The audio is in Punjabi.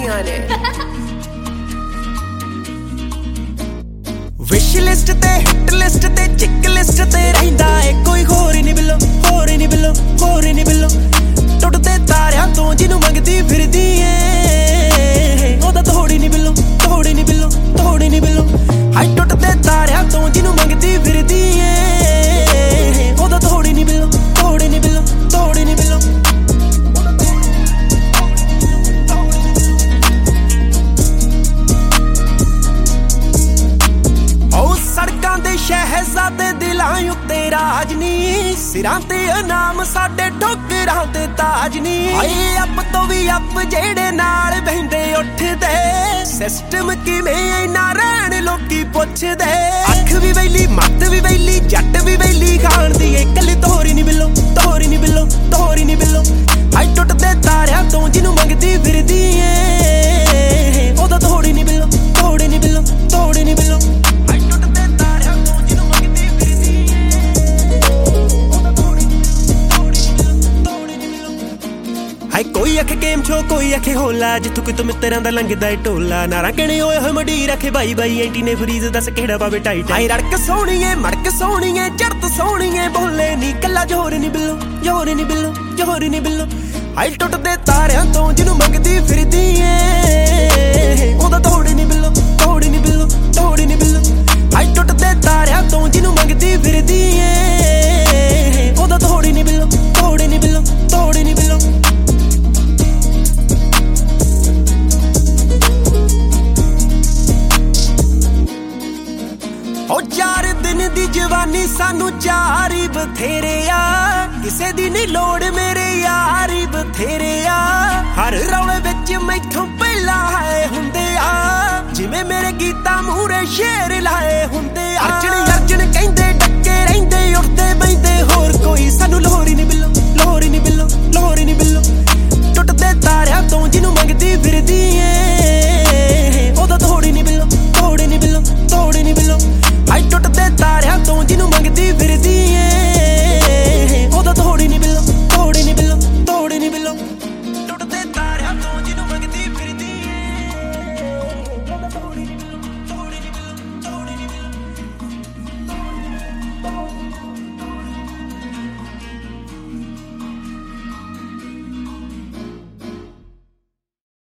ਕਰਦੀਆਂ ਨੇ। ਵਿਸ਼ ਲਿਸਟ ਤੇ ਹਿੱਟ ਲਿਸਟ ਤੇ ਚਿੱਕ ਲਿਸਟ ਤੇ ਰਹਿੰਦਾ ਏ ਕੋਈ ਹੋਰ ਹੀ ਨੀ ਬਿੱਲੋ, ਹੋਰ ਹੀ ਨੀ ਬਿੱਲੋ, ਹੋਰ ਹੀ ਨੀ ਬਿੱਲੋ। ਟੁੱਟਦੇ ਤਾਰਿਆਂ ਤੋਂ ਜਿਹਨੂੰ ਮੰਗਦੀ ਫਿਰਦੀ ਏ ਉਹਦਾ ਤੋੜੀ ਨੀ ਬਿੱਲੋ, ਤੋੜੀ ਨੀ ਬਿੱਲੋ, ਤੋੜੀ ਨੀ ਬਿੱਲੋ। ਹਾਏ ਟੁੱਟਦੇ ਤਾਰਿਆਂ ਤੋਂ ਜਿਹਨੂੰ ਮੰਗਦੀ ਫਿਰਦੀ ਏ ਉਹਦਾ ਤੋੜੀ ਨੀ ਬਿੱਲੋ, ਤੋੜੀ ਨੀ ਬਿੱਲੋ, ਤੋੜੀ ਨੀ ਬਿੱਲੋ। ਸੜਕਾਂ ਦੇ ਸ਼ਹਿਜ਼ਾਦੇ ਦਿਲਾਂ ਉੱਤੇ ਰਾਜ ਨੀ, ਸਿਰਾਂ ਤੇ ਇਨਾਮ ਸਾਡੇ ਠੋਕਰਾਂ ਤੇ ਤਾਜ ਨੀ। ਹਾਏ ਅੱਪ ਤੋਂ ਵੀ ਅੱਪ ਜਿਹੜੇ ਨਾਲ ਬਹਿੰਦੇ ਉੱਠਦੇ, ਸਿਸਟਮ ਕਿਵੇਂ ਇੰਨਾ ਰਹਿਣ ਲੋਕੀ ਪੁੱਛਦੇ। ਅੱਖ ਵੀ ਵੈਲੀ ਮੱਤ ਵੀ ਵੈਲੀ ਜੱਟ ਵੀ ਵੈਲੀ ਖਾਣ ਦੀ ਏ ਕੱਲੀ ਤੋਰੀ ਨੀ ਬਿੱਲੋ, ਤੋਰੀ ਨੀ ਬਿੱਲੋ, ਤੋਰੀ ਨੀ ਬਿੱਲੋ। ਹਾਏ ਟੁੱਟਦੇ ਤਾਰਿਆਂ ਤੋਂ ਜਿਹਨੂੰ ਮੰਗਦੀ ਫਿਰਦੀ ਏ ਉਹਦਾ ਤੋੜੀ ਨੀ ਬਿੱਲੋ, ਤੋੜੀ ਨੀ ਬਿੱਲੋ, ਤੋੜੀ ਨੀ ਬਿੱਲੋ। ਹਾਏ ਕੋਈ ਆਖੇ ਗੇਮ ਸ਼ੋ ਕੋਈ ਆਖੇ ਹੋਲਾ, ਜਿੱਥੋਂ ਕਿਤੋਂ ਮਿੱਤਰਾਂ ਦਾ ਲੰਘਦਾ ਏ ਟੋਲਾ। ਨਾਰਾ ਕਹਿਣੇ ਹੋਏ ਹੋਏ ਮਡੀ ਰੱਖੇ ਬਾਈ ਬਾਈ ਐਂਟੀ ਨੇ ਫਰੀਜ਼ ਦੱਸ ਕਿਹੜਾ ਪਾਵੇ ਟਾਈਟ। ਹਾਏ ਰੜਕ ਸੋਹਣੀਏ ਮੜਕ ਸੋਹਣੀਏ ਚੜਤ ਸੋਹਣੀਏ ਬੋਲੇ ਨੀ ਕੱਲਾ ਜੋਰ ਨੀ ਬਿੱਲੋ, ਜੋਰ ਨੀ ਬਿੱਲੋ, ਜੋਰ ਨੀ ਬਿੱਲੋ। ਹਾਏ ਟੁੱਟਦੇ ਤਾਰਿਆਂ ਤੋਂ ਜਿਹਨੂੰ ਮੰਗਦੀ ਫਿਰਦੀ ਏ ਉਹਦਾ ਤੋੜੀ ਨੀ ਬਿੱਲੋ, ਤੋੜੀ ਨੀ ਬਿੱਲੋ, ਤੋੜੀ ਨੀ ਬਿੱਲੋ। ਹਾਏ ਟੁੱਟਦੇ ਤਾਰਿਆਂ ਤੋਂ ਜਿਹਨੂੰ ਮੰਗਦੀ ਫਿਰਦੀ ਏ ਉਹਦਾ ਤੋੜੀ ਨੀ ਬਿੱਲੋ, ਤੋੜੀ ਨੀ ਬਿੱਲੋ, ਤੋੜੀ ਨੀ ਬਿੱਲੋ। ਉਹ 4 ਦਿਨ ਦੀ ਜਵਾਨੀ ਸਾਨੂੰ ਚਾਰੀ ਬਥੇਰੇ ਆ, ਕਿਸੇ ਦੀ ਨੀ ਲੋੜ ਮੇਰੇ ਯਾਰੀ ਬਥੇਰੇ ਆ। ਹਰ ਰੌਲੇ ਵਿੱਚ ਮੈਥੋਂ ਪਹਿਲਾਂ ਆਏ ਹੁੰਦੇ ਆ, ਜਿਵੇਂ ਮੇਰੇ ਗੀਤਾਂ ਮੂਹਰੇ ਸ਼ੇਰ ਲਾਏ ਹੁੰਦੇ ਆ।